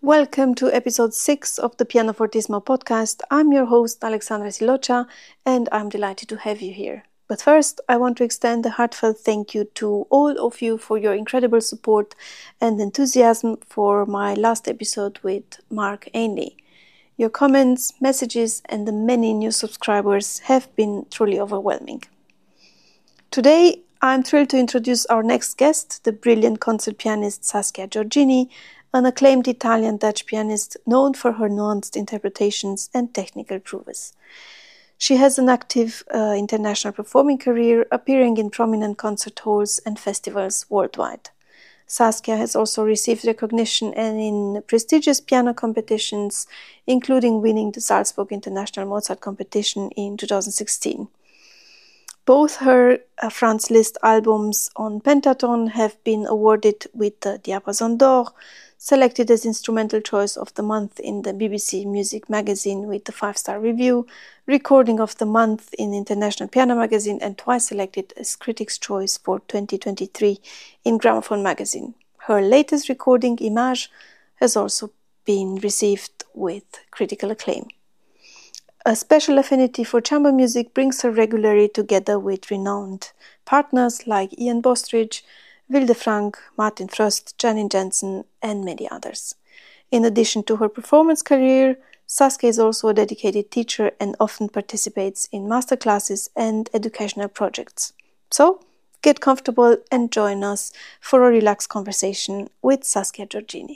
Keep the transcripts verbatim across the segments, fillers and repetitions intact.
Welcome to episode six of the Pianofortissimo podcast. I'm your host, Alexandra Silocha, and I'm delighted to have you here. But first, I want to extend a heartfelt thank you to all of you for your incredible support and enthusiasm for my last episode with Mark Ainley. Your comments, messages, and the many new subscribers have been truly overwhelming. Today, I'm thrilled to introduce our next guest, the brilliant concert pianist Saskia Giorgini, an acclaimed Italian-Dutch pianist known for her nuanced interpretations and technical prowess. She has an active uh, international performing career, appearing in prominent concert halls and festivals worldwide. Saskia has also received recognition and in prestigious piano competitions, including winning the Salzburg International Mozart Competition in two thousand sixteen. Both her uh, Franz Liszt albums on Pentaton have been awarded with the Diapason d'Or, selected as Instrumental Choice of the Month in the B B C Music magazine with the five-star review, Recording of the Month in International Piano magazine, and twice selected as Critics' Choice for twenty twenty-three in Gramophone magazine. Her latest recording, Image, has also been received with critical acclaim. A special affinity for chamber music brings her regularly together with renowned partners like Ian Bostridge, Wilde Frank, Martin Frost, Janine Jensen, and many others. In addition to her performance career, Saskia is also a dedicated teacher and often participates in masterclasses and educational projects. So, get comfortable and join us for a relaxed conversation with Saskia Giorgini.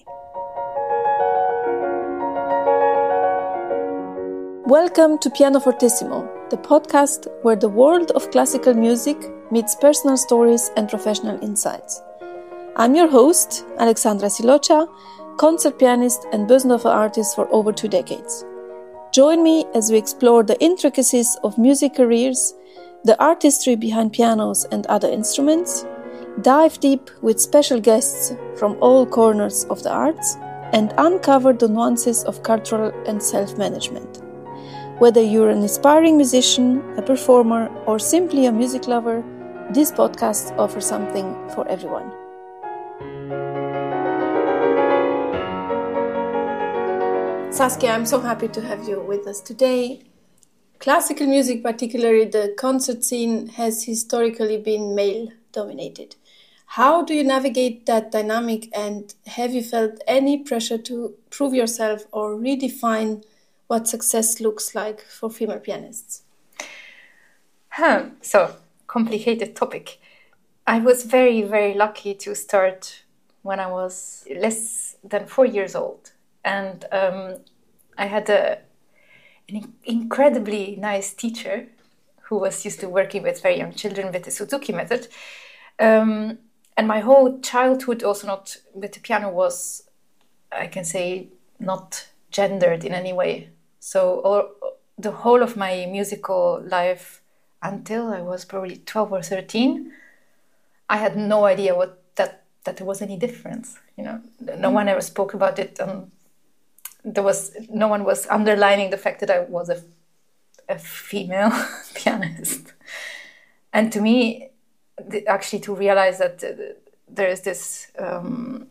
Welcome to Pianofortissimo, the podcast where the world of classical music meets personal stories and professional insights. I'm your host, Alexandra Silocha, concert pianist and Bösendorfer artist for over two decades. Join me as we explore the intricacies of music careers, the artistry behind pianos and other instruments, dive deep with special guests from all corners of the arts, and uncover the nuances of cultural and self-management. Whether you're an aspiring musician, a performer, or simply a music lover, this podcast offers something for everyone. Saskia, I'm so happy to have you with us today. Classical music, particularly the concert scene, has historically been male-dominated. How do you navigate that dynamic, and have you felt any pressure to prove yourself or redefine what success looks like for female pianists? Huh. So, complicated topic. I was very, very lucky to start when I was less than four years old. And um, I had a, an incredibly nice teacher who was used to working with very young children with the Suzuki method. Um, and my whole childhood also not with the piano was, I can say, not gendered in any way. So all, the whole of my musical life until I was probably twelve or thirteen, I had no idea what that, that there was any difference. You know, no one ever spoke about it. Um, there was no one was underlining the fact that I was a, a female pianist. And to me, the, actually to realize that uh, there is this um,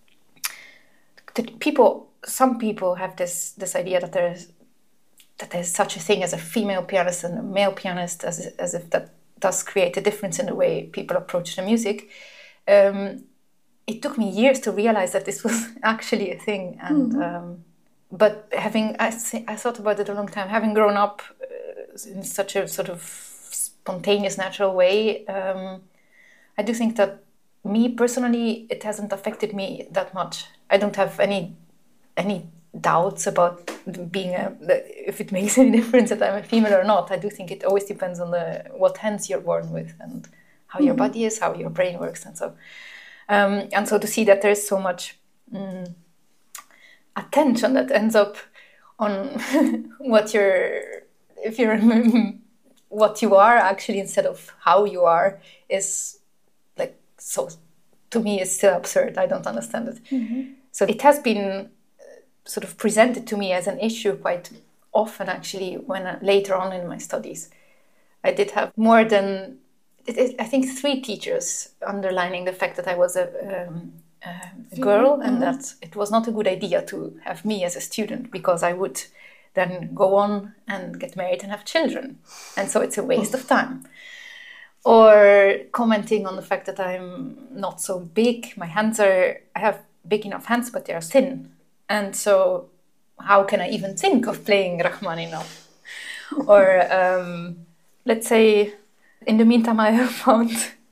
that people, some people have this this idea that there is that there's such a thing as a female pianist and a male pianist, as, as if that does create a difference in the way people approach the music. Um, it took me years to realize that this was actually a thing. And mm-hmm. um, but having, I, I thought about it a long time, having grown up uh, in such a sort of spontaneous, natural way, um, I do think that me personally, it hasn't affected me that much. I don't have any any doubts about being a, if it makes any difference that I'm a female or not. I do think it always depends on the what hands you're born with and how mm-hmm. your body is, how your brain works, and so um, and so to see that there's so much um, attention that ends up on what you're, if you're what you are actually instead of how you are, is like so. To me, it's still absurd. I don't understand it. Mm-hmm. So it has been sort of presented to me as an issue quite often, actually, when uh, later on in my studies. I did have more than, it, it, I think, three teachers underlining the fact that I was a, um, um, a girl, and that it was not a good idea to have me as a student because I would then go on and get married and have children, and so it's a waste of time. Or commenting on the fact that I'm not so big. My hands are, I have big enough hands, but they are thin. And so how can I even think of playing Rachmaninoff? Or um, let's say, in the meantime, I have found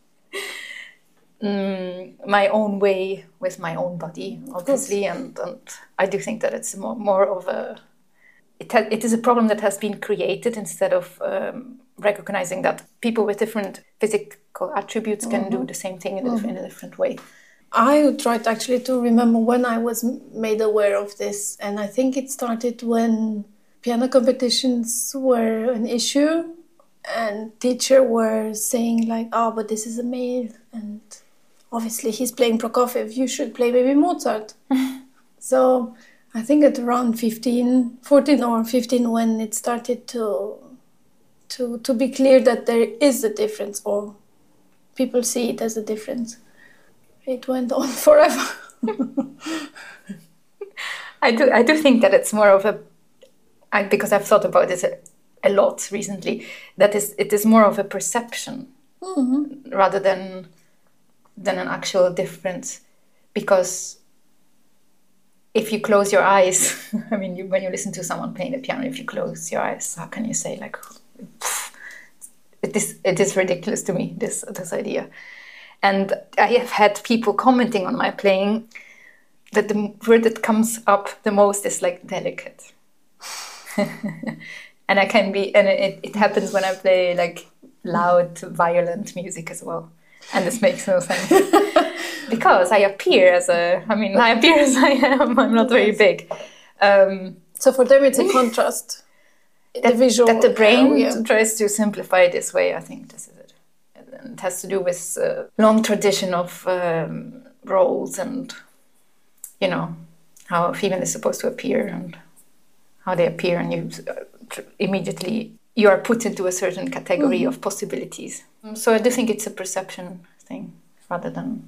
um, my own way with my own body, obviously. And, and I do think that it's more, more of a, it, ha- it is a problem that has been created instead of um, recognizing that people with different physical attributes can mm-hmm. do the same thing in a, mm-hmm. in a different way. I tried actually to remember when I was made aware of this, and I think it started when piano competitions were an issue and teachers were saying like, oh, but this is a male and obviously he's playing Prokofiev, you should play maybe Mozart. So I think at around fifteen, fourteen or fifteen when it started to, to, to be clear that there is a difference or people see it as a difference. It went on forever. I do. I do think that it's more of a, I, because I've thought about this a, a lot recently. That is, it is more of a perception mm-hmm. rather than than an actual difference. Because if you close your eyes, I mean, you, when you listen to someone playing the piano, if you close your eyes, how can you say like, pff, it is it is ridiculous to me, this this idea. And I have had people commenting on my playing that the word that comes up the most is like delicate. And I can be, and it, it happens when I play like loud, violent music as well. And this makes no sense. Because I appear as a, I mean, I appear as I am, I'm not very big. Um, so for them it's a contrast. That, the visual that the brain area. Tries to simplify it this way, I think this is it. It has to do with a long tradition of um, roles and, you know, how a female is supposed to appear and how they appear, and you uh, immediately you are put into a certain category mm-hmm. of possibilities. So I do think it's a perception thing rather than,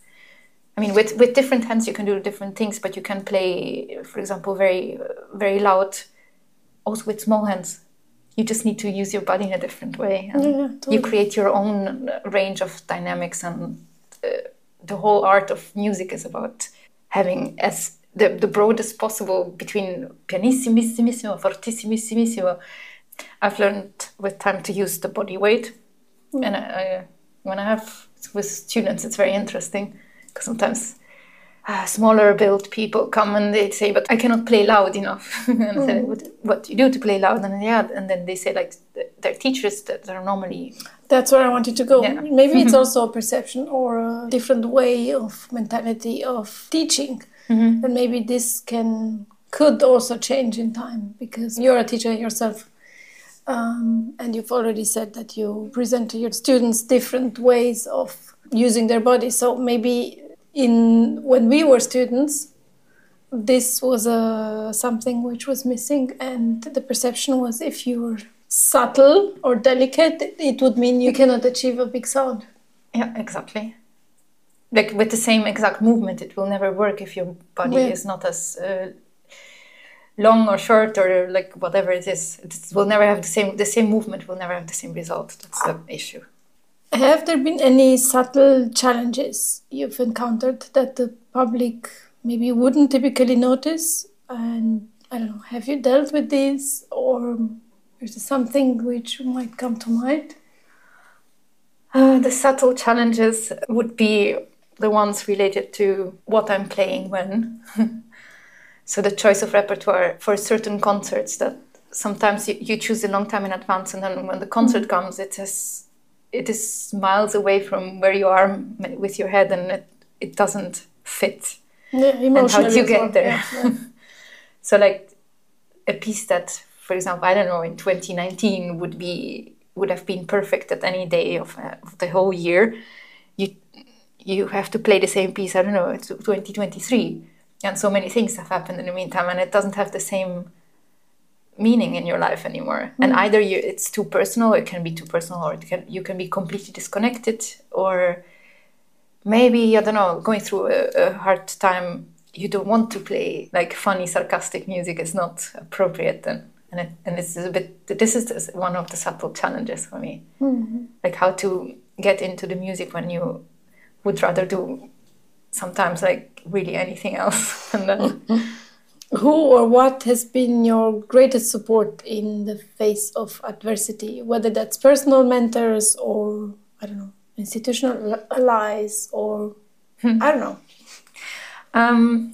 I mean, with, with different hands you can do different things, but you can play, for example, very, very loud also with small hands. You just need to use your body in a different way. And yeah, totally. You create your own range of dynamics, and uh, the whole art of music is about having as the, the broadest possible between pianissimissimo, fortissimissimo. I've learned with time to use the body weight. Mm. And I, I, when I have with students, it's very interesting because sometimes Uh, smaller built people come and they say, but I cannot play loud enough. And I say, what, what do you do to play loud? And yeah, and then they say like they're teachers that are normally. That's where I wanted to go. Yeah. Maybe it's also a perception or a different way of mentality of teaching. Mm-hmm. And maybe this can could also change in time because you're a teacher yourself. Um, and you've already said that you present to your students different ways of using their body. So maybe in when we were students, this was a something which was missing, and the perception was if you were subtle or delicate, it would mean you cannot achieve a big sound. Yeah, exactly. Like with the same exact movement, it will never work if your body yeah. is not as uh, long or short or like whatever it is. It will never have the same. The same movement will never have the same result. That's the issue. Have there been any subtle challenges you've encountered that the public maybe wouldn't typically notice? And I don't know, have you dealt with these, or is there something which might come to mind? Uh, the subtle challenges would be the ones related to what I'm playing when. So the choice of repertoire for certain concerts that sometimes you, you choose a long time in advance, and then when the concert mm-hmm. comes, it has... it is miles away from where you are with your head, and it, it doesn't fit. Yeah, and how do you get well. there? Yeah, yeah. So like a piece that, for example, I don't know, in twenty nineteen would be would have been perfect at any day of, uh, of the whole year. You you have to play the same piece, I don't know, it's twenty twenty-three. And so many things have happened in the meantime, and it doesn't have the same meaning in your life anymore. Mm. And either you, it's too personal, it can be too personal, or it can, you can be completely disconnected, or maybe, I don't know, going through a, a hard time, you don't want to play like funny, sarcastic music is not appropriate then. And it, and this is a bit, this is one of the subtle challenges for me. Mm-hmm. Like how to get into the music when you would rather do sometimes like really anything else. And then... Who or what has been your greatest support in the face of adversity? Whether that's personal mentors or, I don't know, institutional allies or, Hmm. I don't know. Um,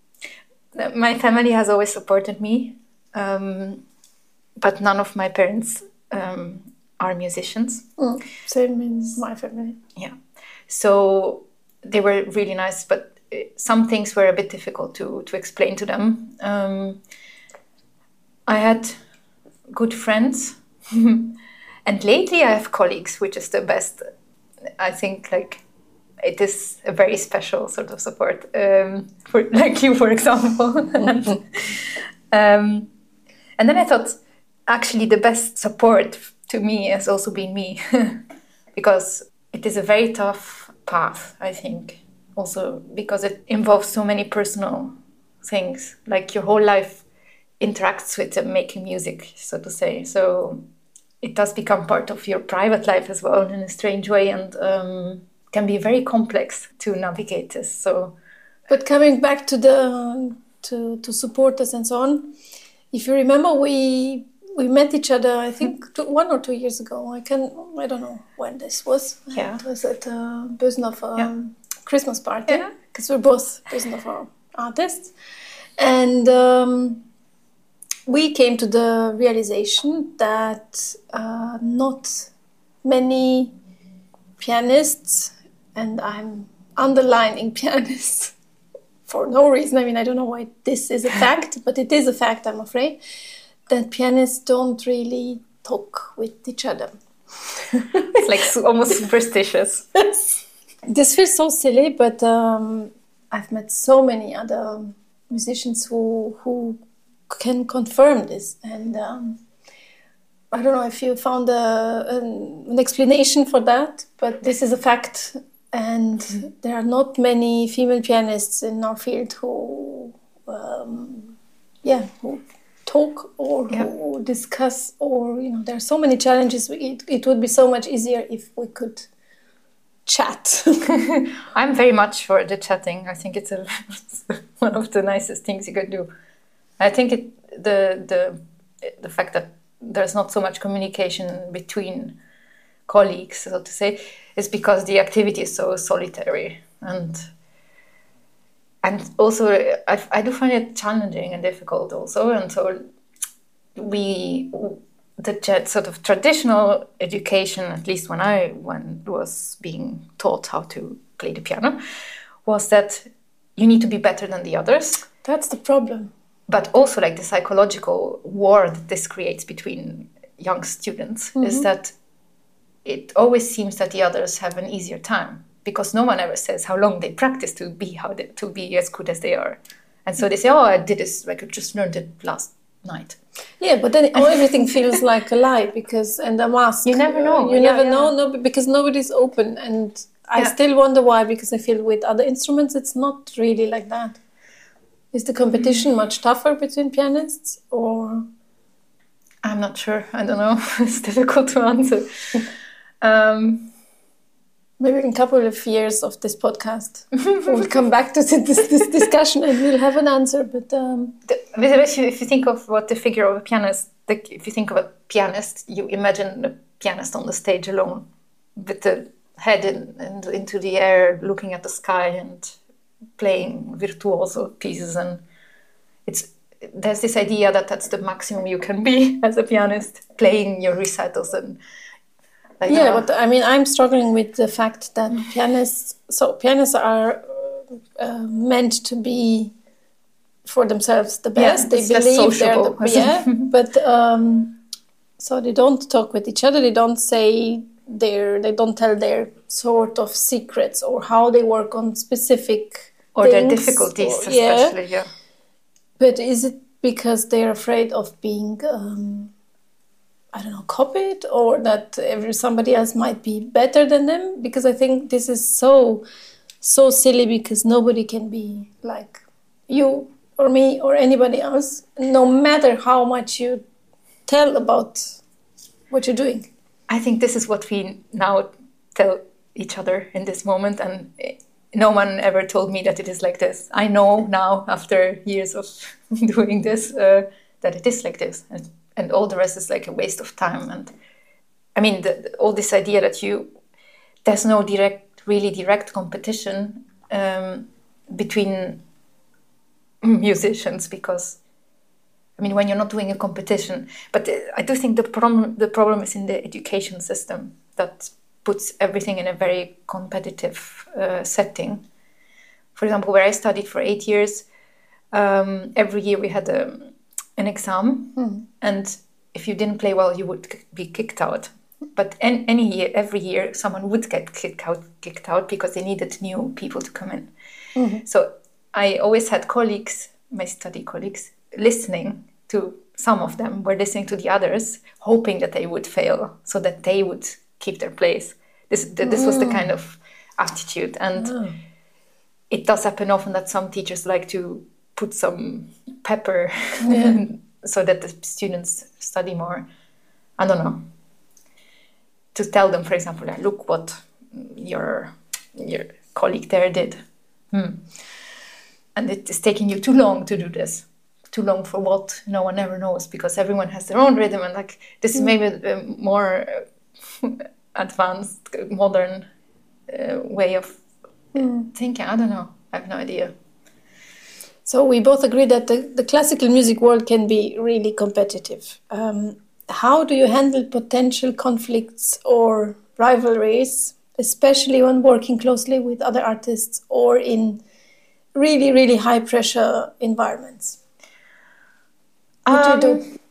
my family has always supported me, um, but none of my parents um, are musicians. Mm, same in my family. Yeah. So they were really nice, but some things were a bit difficult to, to explain to them. Um, I had good friends, and lately I have colleagues, which is the best. I think like it is a very special sort of support, um, for like you, for example. and, um, and then I thought, actually, the best support to me has also been me, because it is a very tough path, I think. Also because it involves so many personal things, like your whole life interacts with uh, making music, so to say. So it does become part of your private life as well in a strange way, and um, can be very complex to navigate this. So, but coming back to the to to support us and so on, if you remember, we we met each other, I think two, one or two years ago. I can I don't know when this was. Yeah, it was at uh, Bösendorf um, yeah. Christmas party, because yeah. we're both Bösendorf artists, and um, we came to the realization that uh, not many pianists, and I'm underlining pianists for no reason. I mean, I don't know why this is a fact, but it is a fact, I'm afraid, that pianists don't really talk with each other. It's like su- almost superstitious. This feels so silly, but um, I've met so many other musicians who who can confirm this. And um, I don't know if you found a, an, an explanation for that, but this is a fact. And mm-hmm. there are not many female pianists in our field who, um, yeah, who talk or yeah. who discuss, or, you know, there are so many challenges. It, it would be so much easier if we could chat. I'm very much for the chatting. I think it's a, one of the nicest things you could do. I think it the the the fact that there's not so much communication between colleagues, so to say, is because the activity is so solitary, and and also I, I do find it challenging and difficult also, and so we. The sort of traditional education, at least when I when was being taught how to play the piano, was that you need to be better than the others. That's the problem. But also like the psychological war that this creates between young students mm-hmm. is that it always seems that the others have an easier time, because no one ever says how long they practice to be how they, to be as good as they are. And so they say, oh, I did this, like I just learned it last night. Yeah, but then everything feels like a lie, because and a mask. You never know. You yeah, never yeah. know, no, because nobody's open, and I yeah. still wonder why. Because I feel with other instruments, it's not really like that. Is the competition mm. much tougher between pianists, or? I'm not sure. I don't know. It's difficult to answer. um, Maybe in a couple of years of this podcast, we'll come back to this, this discussion and we'll have an answer. But um... the, if, you, if you think of what the figure of a pianist, like if you think of a pianist, you imagine a pianist on the stage alone, with the head in, in, into the air, looking at the sky and playing virtuoso pieces. And it's there's this idea that that's the maximum you can be as a pianist, playing your recitals and. Like, yeah, uh, but I mean, I'm struggling with the fact that pianists, so pianists are uh, meant to be for themselves the best. Yeah, they believe they're the, yeah, but um, so they don't talk with each other. They don't say their, they don't tell their sort of secrets or how they work on specific or things, their difficulties, or, especially. Yeah. yeah. But is it because they're afraid of being? Um, I don't know, copied, or that every, somebody else might be better than them? Because I think this is so so silly because nobody can be like you or me or anybody else, no matter how much you tell about what you're doing. I think this is what we now tell each other in this moment, and no one ever told me that it is like this. I know now, after years of doing this, uh, that it is like this, and, and all the rest is like a waste of time. And I mean, the, the, all this idea that you there's no direct, really direct competition um, between musicians, because I mean, when you're not doing a competition, but I do think the problem the problem is in the education system that puts everything in a very competitive uh, setting. For example, where I studied for eight years, um, every year we had a, an exam, mm. and if you didn't play well, you would be kicked out. But any, any year, every year, someone would get kicked out, kicked out because they needed new people to come in. Mm-hmm. So I always had colleagues, my study colleagues, listening to some of them, were listening to the others, hoping that they would fail so that they would keep their place. This this mm. was the kind of attitude. And oh. it does happen often that some teachers like to put some pepper yeah. so that the students study more. I don't know. To tell them, for example, like, look what your your colleague there did. Hmm. And it is taking you too long to do this. Too long for what? No one ever knows, because everyone has their own rhythm. And like this is maybe a more advanced, modern uh, way of mm. thinking. I don't know. I have no idea. So we both agree that the, the classical music world can be really competitive. Um, how do you handle potential conflicts or rivalries, especially when working closely with other artists or in really, really high pressure environments? What um, do you do?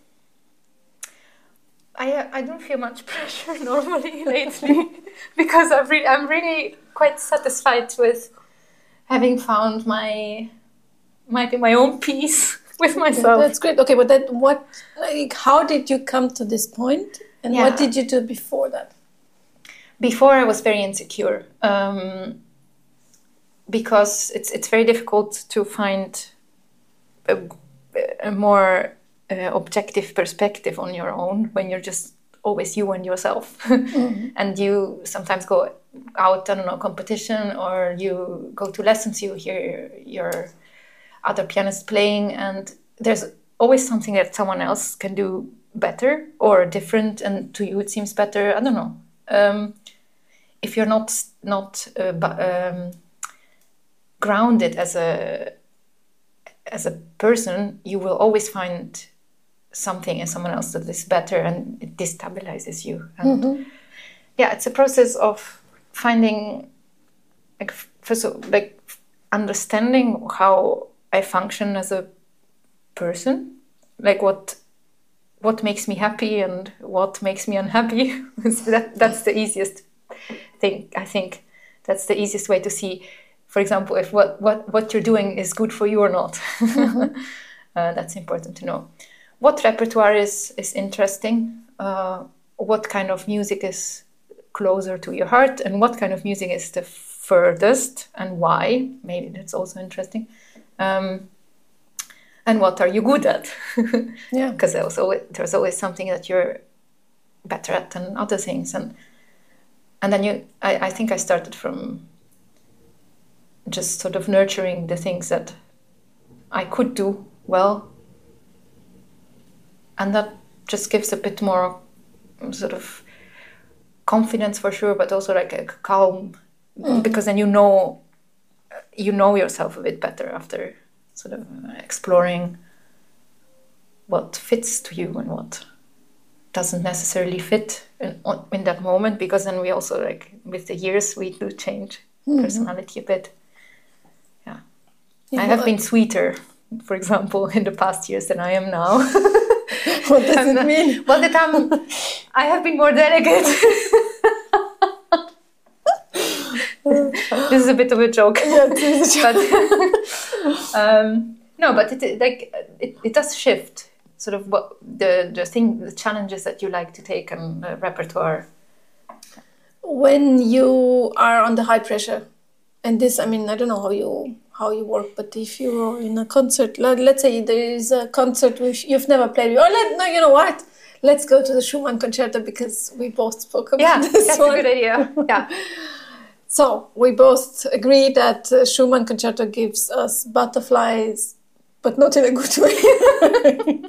I I don't feel much pressure normally lately because I've re- I'm really quite satisfied with having found my my my own peace with myself. That's great. Okay, but then what? Like, how did you come to this point, and yeah. what did you do before that? Before, I was very insecure um, because it's it's very difficult to find a, a more uh, objective perspective on your own when you're just always you and yourself, mm-hmm. and you sometimes go out, I don't know, competition, or you go to lessons, you hear your other pianists playing, and there's always something that someone else can do better or different, and to you it seems better. I don't know. Um, if you're not not uh, um, grounded as a as a person, you will always find something in someone else that is better, and it destabilizes you. And mm-hmm. yeah, it's a process of finding, like, first of all, like understanding how I function as a person, like what what makes me happy and what makes me unhappy. that that's the easiest thing, I think. That's the easiest way to see, for example, if what what, what you're doing is good for you or not. Mm-hmm. uh, that's important to know. What repertoire is is interesting? Uh, what kind of music is closer to your heart, and what kind of music is the furthest, and why? Maybe that's also interesting. Um, and what are you good at? Yeah, because there's always, there's always something that you're better at than other things, and and then you. I, I think I started from just sort of nurturing the things that I could do well, and that just gives a bit more sort of confidence for sure, but also like a calm, mm-hmm. because then you know you know yourself a bit better after sort of exploring what fits to you and what doesn't necessarily fit in, in that moment, because then we also, like, with the years we do change mm-hmm. personality a bit. Yeah. yeah I have been sweeter, for example, in the past years than I am now. What does it mean? Well, that I'm, I have been more delicate. This is a bit of a joke. Yeah, it is a joke. But, um, no, but it like it, it does shift. Sort of what the the thing, the challenges that you like to take on the repertoire. When you are under high pressure, and this, I mean, I don't know how you how you work, but if you're in a concert, let, let's say there is a concert which you've never played, or let no, you know what? Let's go to the Schumann concerto because we both spoke about Yeah, this that's one. a good idea. Yeah. So we both agree that uh, Schumann concerto gives us butterflies, but not in a good way.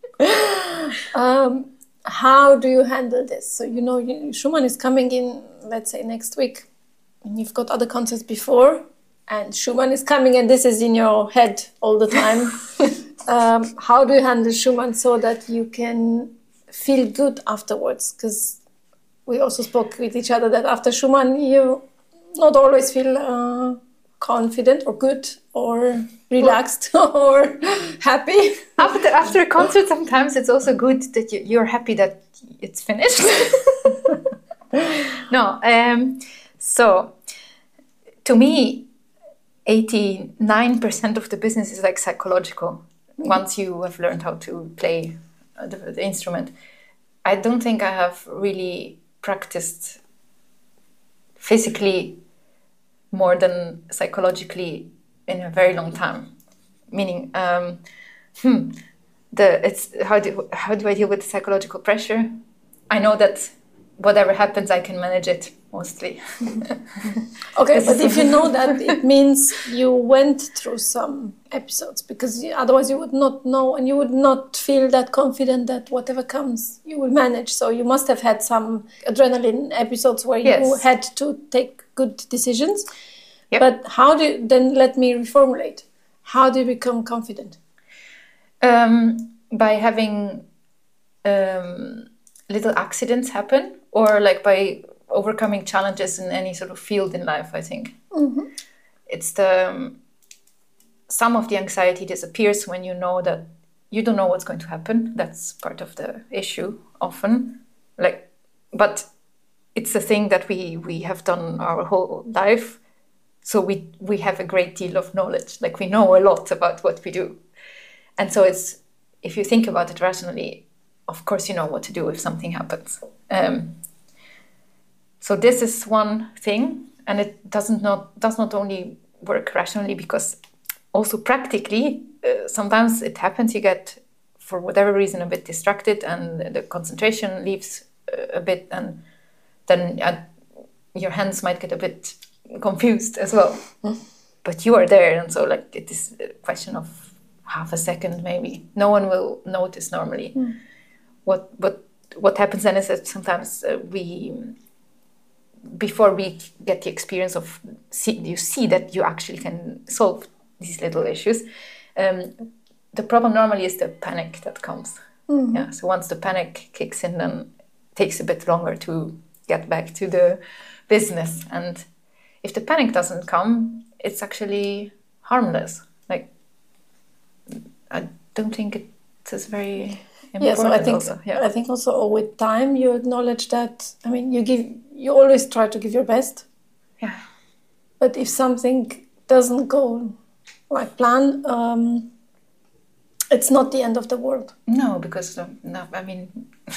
um, how do you handle this? So you know, you, Schumann is coming in, let's say next week, and you've got other concerts before, and Schumann is coming, and this is in your head all the time. um, how do you handle Schumann so that you can feel good afterwards? Because we also spoke with each other that after Schumann you not always feel uh, confident or good or relaxed well, or happy. After after a concert, sometimes it's also good that you, you're happy that it's finished. no, um, so to me, eighty-nine percent of the business is like psychological. Mm-hmm. Once you have learned how to play the, the instrument, I don't think I have really practiced physically more than psychologically in a very long time. Meaning, um, hmm, the it's how do how do I deal with psychological pressure? I know that whatever happens, I can manage it mostly. Okay, but if you know that, it means you went through some episodes, because otherwise you would not know and you would not feel that confident that whatever comes, you will manage. So you must have had some adrenaline episodes where yes. you had to take good decisions. Yep. But how do you, then let me reformulate. How do you become confident? Um, by having um, little accidents happen, or like by overcoming challenges in any sort of field in life, I think. Mm-hmm. It's the um, some of the anxiety disappears when you know that you don't know what's going to happen. That's part of the issue often. Like, but it's a thing that we we have done our whole life. So we we have a great deal of knowledge. Like, we know a lot about what we do. And so it's, if you think about it rationally, of course you know what to do if something happens. Um, so this is one thing, and it doesn't not does not only work rationally, because also practically uh, sometimes it happens. You get, for whatever reason, a bit distracted, and the concentration leaves uh, a bit, and then uh, your hands might get a bit confused as well. Mm. But you are there, and so like it is a question of half a second maybe. No one will notice normally. Mm. What what what happens then is that sometimes uh, we, before we get the experience of see, you see that you actually can solve these little issues. Um, the problem normally is the panic that comes. Mm-hmm. Yeah. So once the panic kicks in, then it takes a bit longer to get back to the business. And if the panic doesn't come, it's actually harmless. Like, I don't think it is very important. Yeah, so I think also. Yeah. I think also with time you acknowledge that. I mean, you give you always try to give your best. Yeah. But if something doesn't go like plan, um, it's not the end of the world. No, because no, I mean,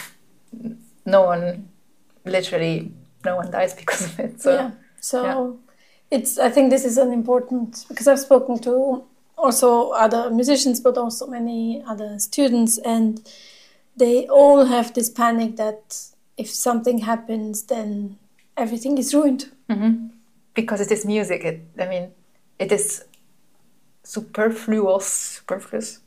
no one, literally, no one dies because of it. So, yeah. So yeah. it's. I think this is an important, because I've spoken to also other musicians, but also many other students, and they all have this panic that if something happens, then everything is ruined. Mm-hmm. Because it is music. It, I mean, it is superfluous. Superfluous.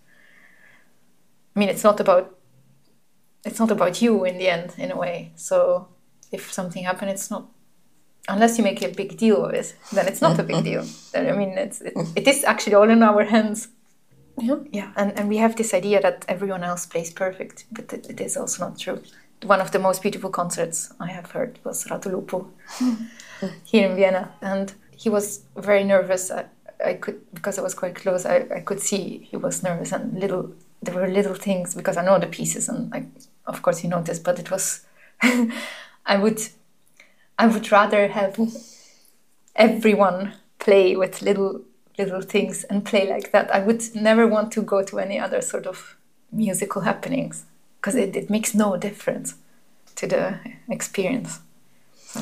I mean, it's not about. It's not about you in the end, in a way. So if something happens, it's not. Unless you make a big deal of it, then it's not a big deal. I mean, it's it, it is actually all in our hands. Yeah, yeah, and and we have this idea that everyone else plays perfect, but it, it is also not true. One of the most beautiful concerts I have heard was Radu Lupu here in Vienna, and he was very nervous. I, I could, because I was quite close, I, I could see he was nervous, and little there were little things, because I know the pieces, and I, of course you notice, but it was I would I would rather have everyone play with little little things and play like that. I would never want to go to any other sort of musical happenings, because it, it makes no difference to the experience. So.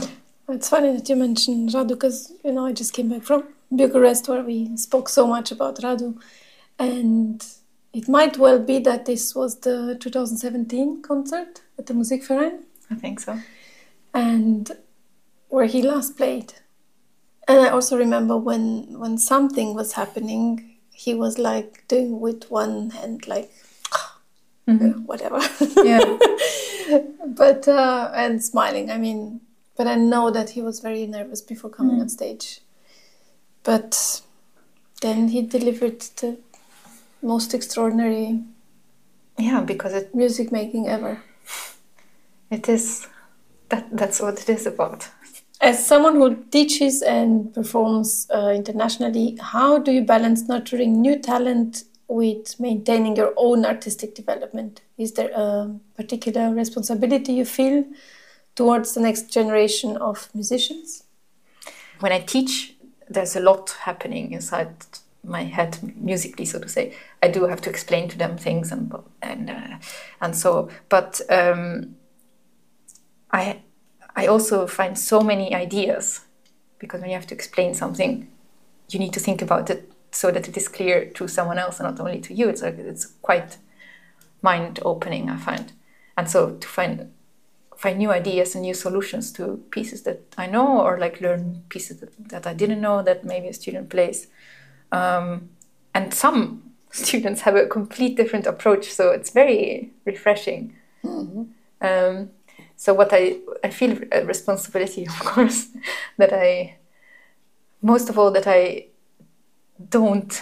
It's funny that you mentioned Radu because, you know, I just came back from Bucharest where we spoke so much about Radu. And it might well be that this was the two thousand seventeen concert at the Musikverein. I think so. And where he last played. And I also remember when, when something was happening, he was like doing with one hand, like, mm-hmm. you know, whatever. Yeah. But, uh, and smiling. I mean, but I know that he was very nervous before coming mm. on stage. But then he delivered the most extraordinary yeah, because it music making ever. It is, that that's what it is about. As someone who teaches and performs uh, internationally, how do you balance nurturing new talent with maintaining your own artistic development? Is there a particular responsibility you feel towards the next generation of musicians? When I teach, there's a lot happening inside my head musically, so to say. I do have to explain to them things and and uh, and so. But um, I I also find so many ideas, because when you have to explain something, you need to think about it so that it is clear to someone else and not only to you. It's like it's quite mind opening, I find, and so to find. find new ideas and new solutions to pieces that I know, or like learn pieces that, that I didn't know that maybe a student plays. Um, and some students have a complete different approach, so it's very refreshing. Mm-hmm. Um, so what I, I feel a responsibility, of course, that I, most of all, that I don't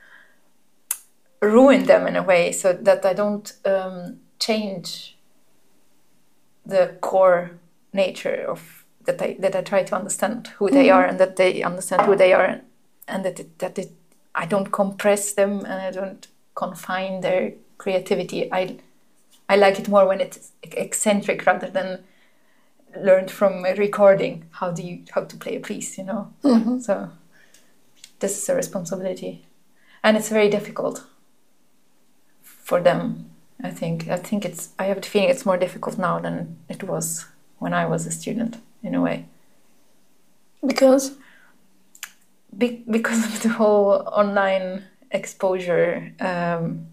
ruin them in a way, so that I don't um, change the core nature of that I that I try to understand who they mm-hmm. are, and that they understand who they are, and that it, that it, I don't compress them and I don't confine their creativity. I I like it more when it's eccentric rather than learned from a recording. How do you how to play a piece, you know? Mm-hmm. So this is a responsibility, and it's very difficult for them. I think I think it's I have the feeling it's more difficult now than it was when I was a student, in a way. Because? Be- because of the whole online exposure. Um,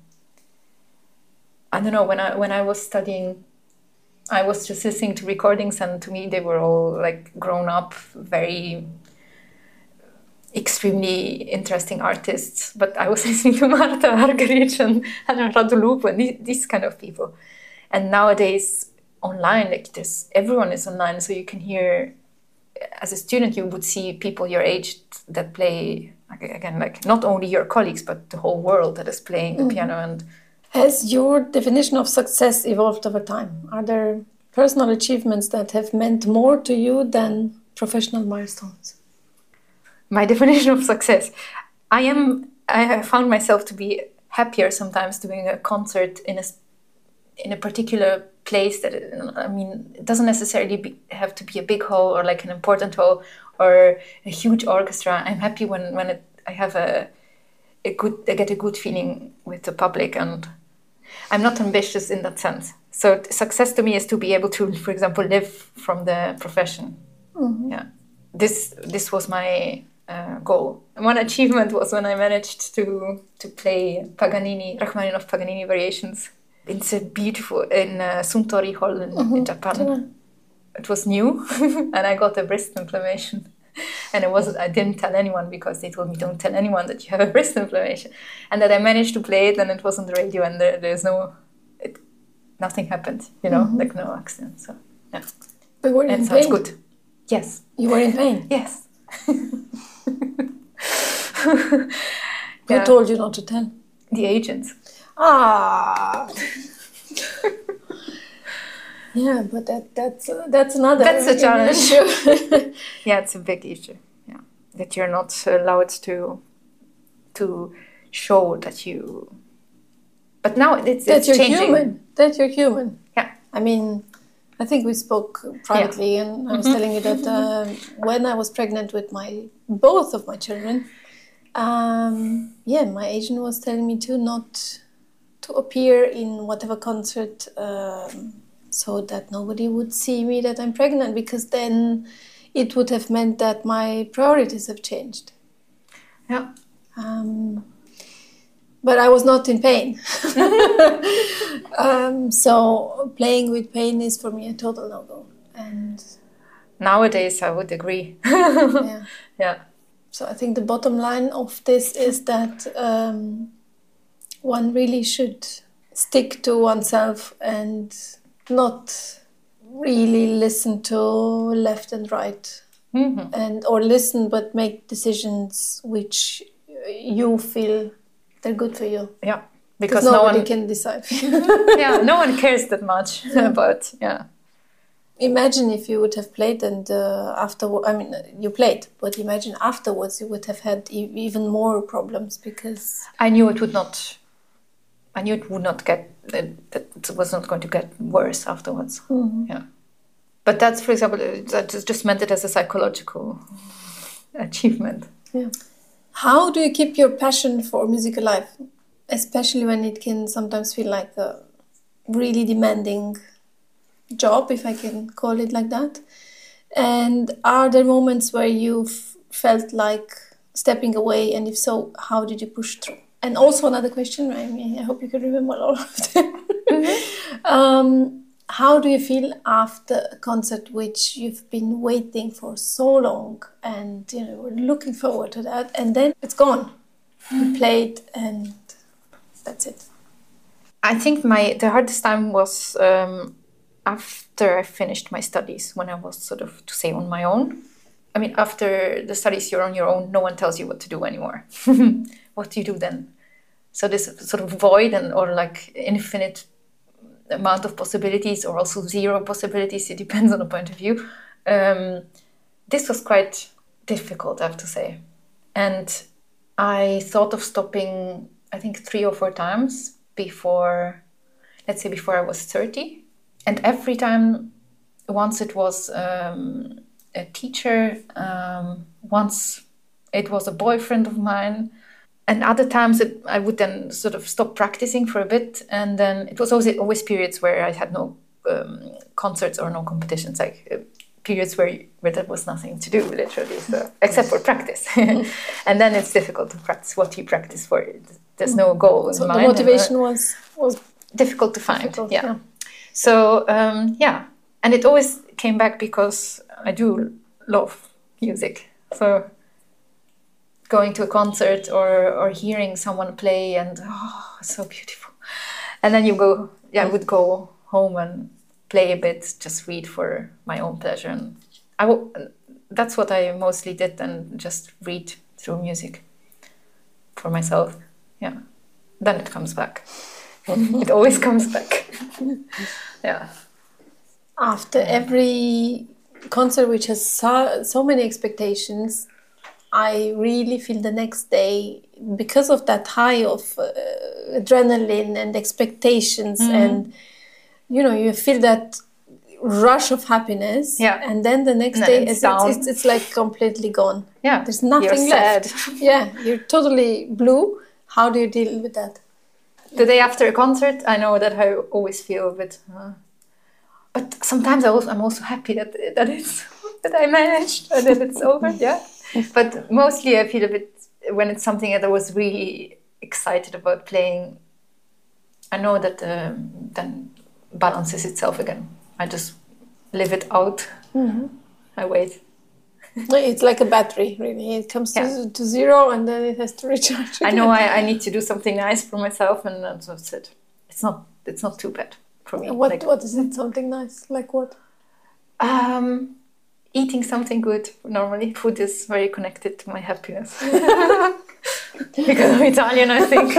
I don't know, when I when I was studying, I was just listening to recordings, and to me they were all like grown up, very extremely interesting artists, but I was listening to Marta Argerich and, and Radu Lupu and these, these kind of people. And nowadays, online, like there's, everyone is online, so you can hear, as a student, you would see people your age that play, again, like not only your colleagues, but the whole world that is playing the mm. piano. And has your definition of success evolved over time? Are there personal achievements that have meant more to you than professional milestones? My definition of success. I am. I have found myself to be happier sometimes doing a concert in a in a particular place. That I mean, it doesn't necessarily be, have to be a big hall or like an important hall or a huge orchestra. I'm happy when when it, I have a a good. I get a good feeling with the public, and I'm not ambitious in that sense. So success to me is to be able to, for example, live from the profession. Mm-hmm. Yeah, this this was my. Uh, goal. One achievement was when I managed to to play Paganini, Rachmaninoff Paganini variations. It's a beautiful in uh, Suntory Hall in, mm-hmm. in Japan. Yeah. It was new, and I got a wrist inflammation. And it was I didn't tell anyone because they told me don't tell anyone that you have a wrist inflammation, and that I managed to play it, and it was on the radio, and there, there's no, it, nothing happened, you know, mm-hmm. like no accident. So yeah, but were you and in so pain? It's good. Yes, you were in pain. Yes. Who yeah. told you not to tell? The agents. Ah. Yeah, but that that's uh, that's another. That's a challenge. Yeah, it's a big issue. Yeah, that you're not allowed to to show that you. But now it's, that it's you're changing. human. That you're human. Yeah. I mean, I think we spoke privately, yeah. and I was mm-hmm. telling you that uh, when I was pregnant with my both of my children, um, yeah, my agent was telling me to not to appear in whatever concert, um, so that nobody would see me that I'm pregnant, because then it would have meant that my priorities have changed. Yeah. Um, but I was not in pain. um, so playing with pain is for me a total no-go. And nowadays, I would agree. yeah. Yeah. So I think the bottom line of this is that um, one really should stick to oneself and not really listen to left and right, mm-hmm. and or listen but make decisions which you feel they're good for you. Yeah, because nobody no one can decide. Yeah, no one cares that much yeah. about yeah. Imagine if you would have played and uh, after I mean you played, but imagine afterwards you would have had e- even more problems because I knew it would not. I knew it would not get that it was not going to get worse afterwards. Mm-hmm. Yeah, but that's, for example, that just meant it as a psychological achievement. Yeah. How do you keep your passion for music alive, especially when it can sometimes feel like a really demanding job, if I can call it like that? And are there moments where you've felt like stepping away, and if so, how did you push through? And also another question, I mean, I hope you can remember all of them. Mm-hmm. um, how do you feel after a concert which you've been waiting for so long, and you know, we're looking forward to that, and then it's gone? You played and that's it. I think my the hardest time was um, after I finished my studies, when I was sort of, to say, on my own. I mean, after the studies, you're on your own. No one tells you what to do anymore. What do you do then? So this sort of void and or like infinite amount of possibilities, or also zero possibilities, it depends on the point of view. Um, this was quite difficult, I have to say. And I thought of stopping, I think, three or four times before, let's say before I was thirty. And every time, once it was um, a teacher, um, once it was a boyfriend of mine, and other times it, I would then sort of stop practicing for a bit, and then it was always, always periods where I had no um, concerts or no competitions, like uh, periods where where there was nothing to do, literally, so, except for practice. And then it's difficult to practice what you practice for. There's no goal in so mind. The motivation was was difficult to find. Difficult, yeah. yeah. So um, yeah, and it always came back because I do love music. So going to a concert or or hearing someone play, and oh, it's so beautiful. And then you go, yeah, I would go home and play a bit, just read for my own pleasure. And I w- that's what I mostly did, and just read through music for myself. Yeah, then it comes back. It always comes back. Yeah. After every concert which has so, so many expectations, I really feel the next day, because of that high of uh, adrenaline and expectations, mm. and you know, you feel that rush of happiness, yeah. and then the next and day it's, it's, it's, it's like completely gone. Yeah, there's nothing you're left. Sad. Yeah, you're totally blue. How do you deal with that? The day after a concert, I know that I always feel a bit, uh, but sometimes I also, I'm also happy that that it's that I managed or that it's over. Yeah, but mostly I feel a bit when it's something that I was really excited about playing. I know that um, then balances itself again. I just live it out. Mm-hmm. I wait. It's like a battery, really. It comes yeah. to, to zero and then it has to recharge again. I know I, I need to do something nice for myself, and that's it. It's not it's not too bad for me. What like, what is it? Something nice? Like what? Um, eating something good. Normally, food is very connected to my happiness. Because I'm Italian, I think.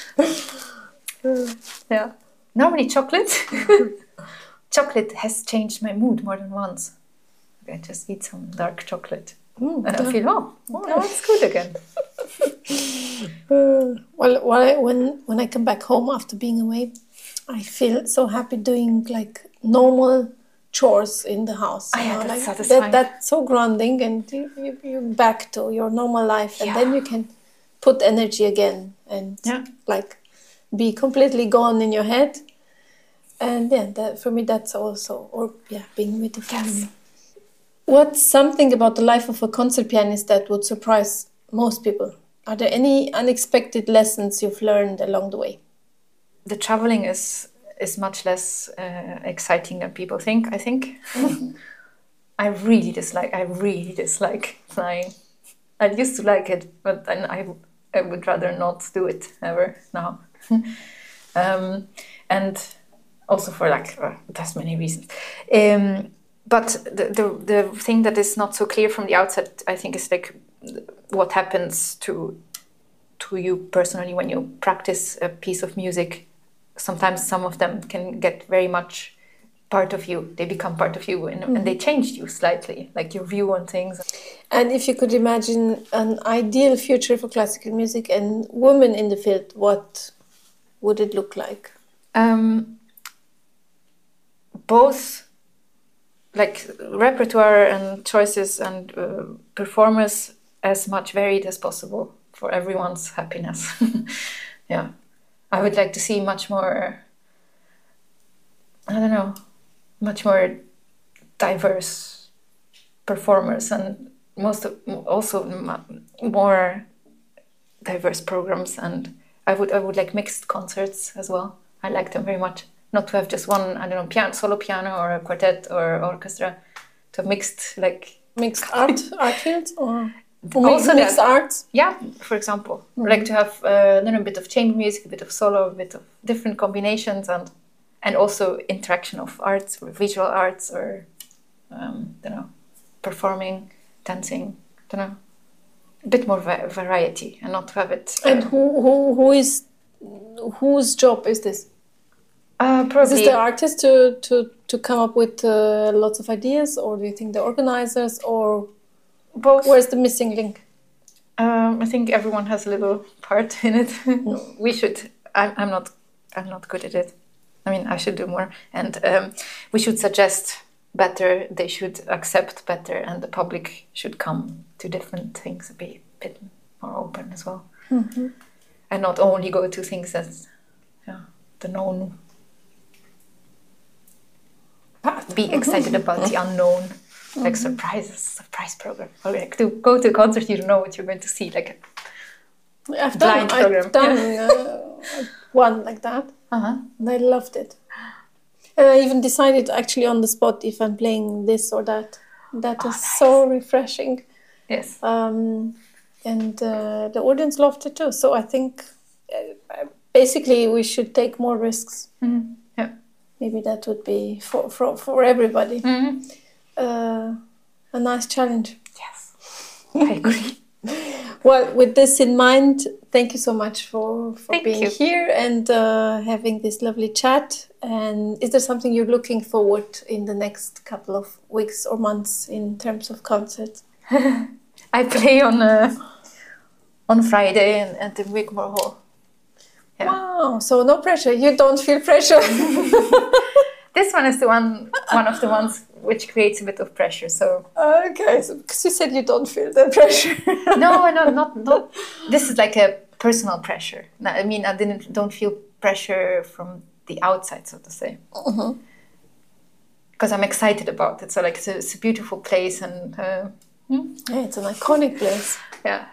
Yeah. Normally chocolate. Chocolate has changed my mood more than once. I just eat some dark chocolate, mm, and I feel, oh, oh now it's good again. uh, well, when I, when when I come back home after being away, I feel so happy doing like normal chores in the house. Oh, yeah, know, that's like satisfying. That, that's so grounding, and you, you, you're back to your normal life, and yeah. then you can put energy again, and yeah. like be completely gone in your head. And yeah, that, for me, that's also, or yeah, being with the family. Yes. What's something about the life of a concert pianist that would surprise most people? Are there any unexpected lessons you've learned along the way? The traveling is is much less uh, exciting than people think, I think. Mm-hmm. I really dislike, I really dislike flying. I used to like it, but then I, I would rather not do it ever now. um, and also for like, uh, there's many reasons. Um, but the, the the thing that is not so clear from the outset, I think, is like what happens to to you personally when you practice a piece of music. Sometimes some of them can get very much part of you. They become part of you, and, mm-hmm. and they change you slightly, like your view on things. And if you could imagine an ideal future for classical music and women in the field, what would it look like? Um, both, like repertoire and choices and uh, performers as much varied as possible for everyone's happiness. Yeah. I would like to see much more, I don't know, much more diverse performers, and most of, also more diverse programs. And I would I would like mixed concerts as well. I like them very much. Not to have just one, I don't know, piano, solo piano or a quartet or orchestra. To have mixed, like mixed art art fields or. Also mixed arts? Yeah, for example. Mm-hmm. Like to have uh, a bit of chamber music, a bit of solo, a bit of different combinations, and and also interaction of arts, or visual arts, or, um, I don't know, performing, dancing, I don't know. A bit more va- variety, and not to have it... Uh, and who, who, who is... Whose job is this? Uh, probably... Is this the artist to, to, to come up with uh, lots of ideas, or do you think the organizers, or... Both. Where's the missing link? Um, I think everyone has a little part in it. We should. I'm, I'm not. I'm not good at it. I mean, I should do more. And um, we should suggest better. They should accept better, and the public should come to different things, be a bit more open as well, mm-hmm. and not only go to things that, yeah, the known. Be excited mm-hmm. about the unknown. Like mm-hmm. surprises, surprise program. Or like to go to a concert, you don't know what you're going to see. Like a I've blind done, program. I've done yeah. uh, one like that. Uh-huh. And I loved it. And I even decided actually on the spot if I'm playing this or that. That oh, is nice. So refreshing. Yes. Um, and uh, the audience loved it too. So I think uh, basically we should take more risks. Mm-hmm. Yeah. Maybe that would be for for, for everybody. Mm-hmm. Uh, a nice challenge. Yes, I agree. Well, with this in mind, thank you so much for, for being you. here and uh, having this lovely chat. And is there something you're looking forward in the next couple of weeks or months in terms of concerts? I play on uh, on Friday and at the Wigmore Hall. Yeah. Wow, so no pressure. You don't feel pressure. This one is the one, one of the ones which creates a bit of pressure. So okay, so because you said you don't feel the pressure. no, no, not not. This is like a personal pressure. I mean, I didn't don't feel pressure from the outside, so to say, because uh-huh. I'm excited about it. So like, it's a, it's a beautiful place, and uh, hmm? yeah, it's an iconic place. Yeah,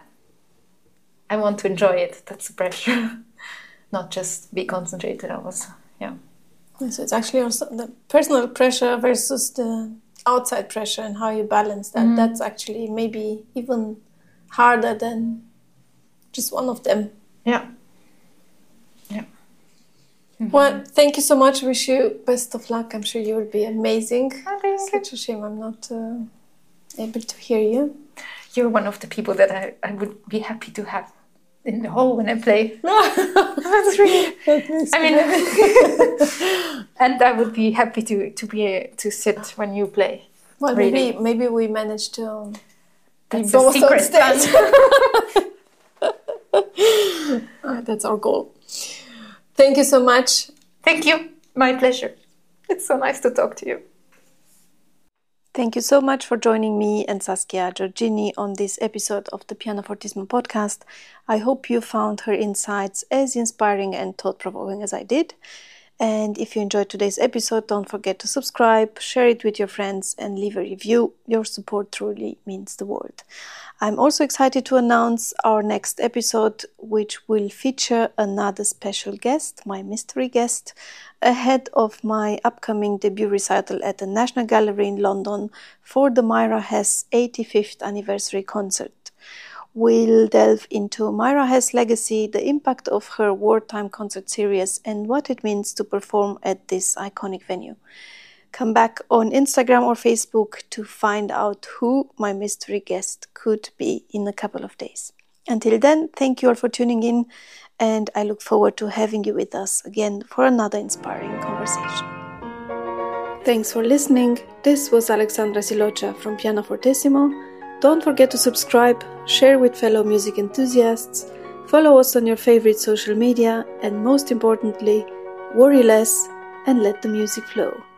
I want to enjoy it. That's the pressure, not just be concentrated. I was, yeah. So it's actually also the personal pressure versus the outside pressure and how you balance that. Mm. That's actually maybe even harder than just one of them. Yeah. Yeah. Mm-hmm. Well, thank you so much. Wish you best of luck. I'm sure you will be amazing. Okay. Such a shame I'm not uh, able to hear you. You're one of the people that I, I would be happy to have in the hall when I play. That's really. I mean, and I would be happy to to be to sit when you play. Well, really. maybe maybe we managed to. That's a secret stage. uh, that's our goal. Thank you so much. Thank you. My pleasure. It's so nice to talk to you. Thank you so much for joining me and Saskia Giorgini on this episode of the Pianofortissimo podcast. I hope you found her insights as inspiring and thought-provoking as I did. And if you enjoyed today's episode, don't forget to subscribe, share it with your friends, and leave a review. Your support truly means the world. I'm also excited to announce our next episode, which will feature another special guest, my mystery guest, ahead of my upcoming debut recital at the National Gallery in London for the Myra Hess eighty-fifth anniversary concert. We'll delve into Myra Hess' legacy, the impact of her wartime concert series, and what it means to perform at this iconic venue. Come back on Instagram or Facebook to find out who my mystery guest could be in a couple of days. Until then, thank you all for tuning in, and I look forward to having you with us again for another inspiring conversation. Thanks for listening. This was Alexandra Silocha from Pianofortissimo. Don't forget to subscribe, share with fellow music enthusiasts, follow us on your favorite social media, and most importantly, worry less and let the music flow.